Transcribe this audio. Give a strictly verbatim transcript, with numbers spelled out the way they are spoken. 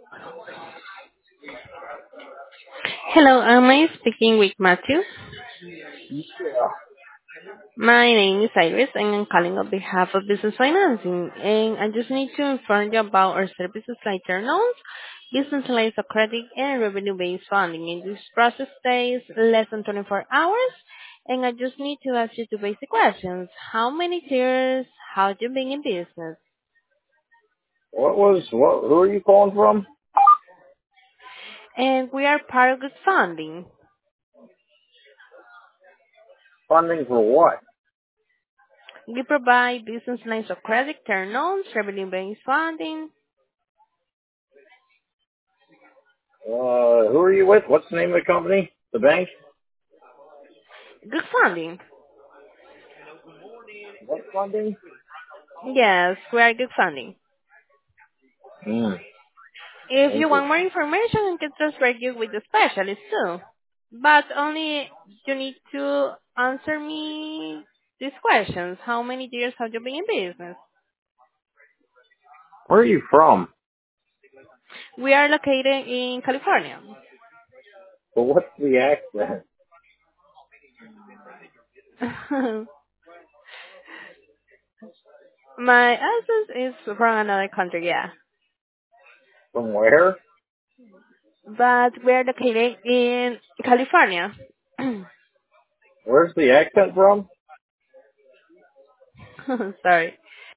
Hello, am I speaking with Matthew? Yeah. My name is Iris and I'm calling on behalf of Business Financing, and I just need to inform you about our services like term loans, business lines of credit, and revenue-based funding. And this process takes less than twenty-four hours, and I just need to ask you two basic questions. How many years have you been in business? What was, what, who are you calling from? And we are part of Good Funding. Funding for what? We provide business lines of credit, term loans, revenue-based funding. Uh, who are you with? What's the name of the company? The bank? Good Funding. What funding? Yes, we are Good Funding. Hmm, If you want more interesting. information, I can transfer you with the specialist too. But only you need to answer me these questions. How many years have you been in business? Where are you from? We are located in California. But what's the accent? My husband is from another country, yeah. From where? But we are located in California. Where's the accent from? Sorry.